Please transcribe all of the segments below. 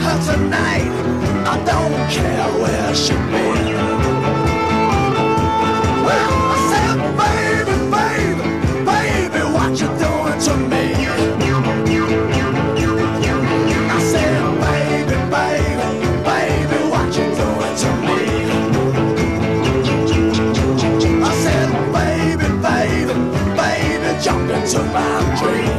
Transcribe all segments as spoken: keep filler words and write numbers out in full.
her tonight. I don't care where she been. Well, I said, baby, baby, baby, what you doing to me? I said, baby, baby, baby, what you doing to me? I said, baby, baby, baby, jump into my dream.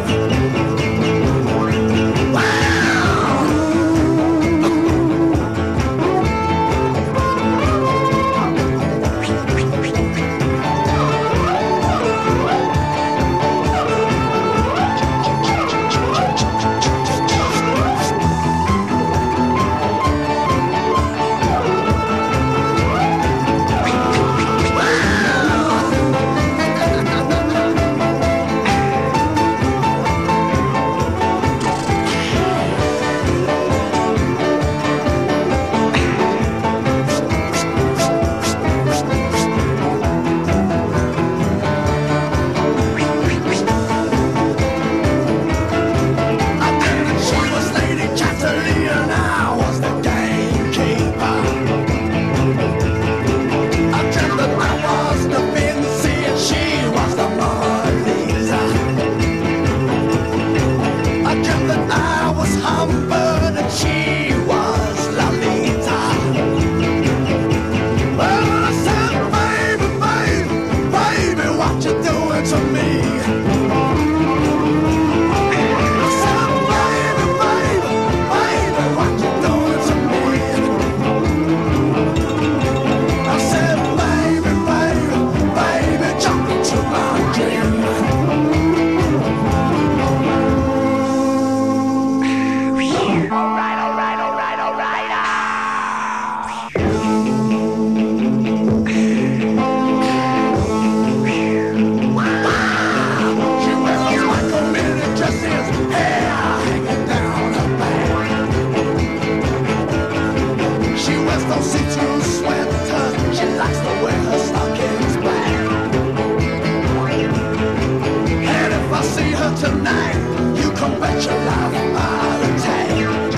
Tonight, you can bet your life I'll attack.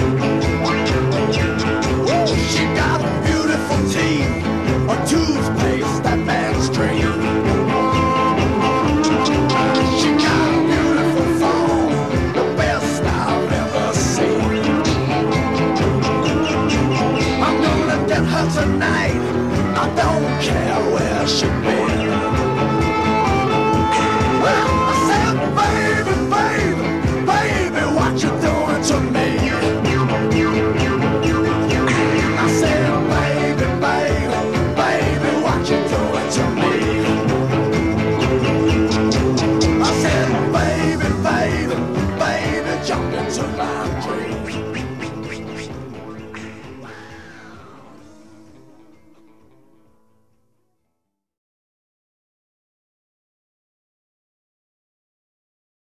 She got beautiful teeth, a toothpaste that man's dream. She got a beautiful form, the best I've ever seen. I'm gonna get her tonight.